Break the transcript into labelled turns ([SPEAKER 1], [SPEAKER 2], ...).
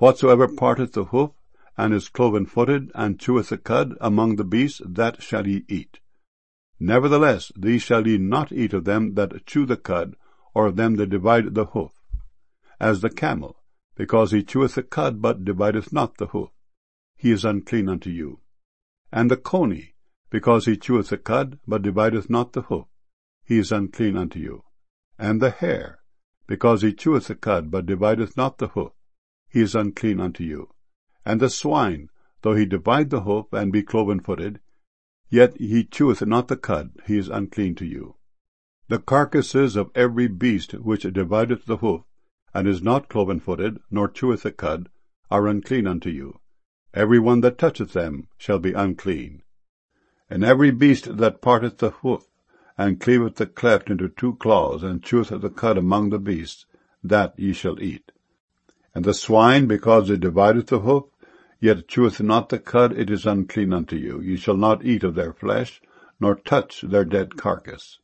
[SPEAKER 1] Whatsoever parteth the hoof, and is cloven-footed, and cheweth the cud among the beasts, that shall ye eat. Nevertheless, these shall ye not eat of them that chew the cud, or of them that divide the hoof. As the camel, because he cheweth the cud, but divideth not the hoof, he is unclean unto you. And the coney, because he cheweth the cud, but divideth not the hoof, he is unclean unto you. And the hare, because he cheweth the cud, but divideth not the hoof, he is unclean unto you. And the swine, though he divide the hoof, and be cloven-footed, yet he cheweth not the cud, he is unclean to you. The carcasses of every beast which divideth the hoof, and is not cloven-footed, nor cheweth the cud, are unclean unto you. Every one that toucheth them shall be unclean. And every beast that parteth the hoof, and cleaveth the cleft into 2 claws, and cheweth the cud among the beasts, that ye shall eat. And the swine, because it divideth the hoof, yet cheweth not the cud, it is unclean unto you. Ye shall not eat of their flesh, nor touch their dead carcass.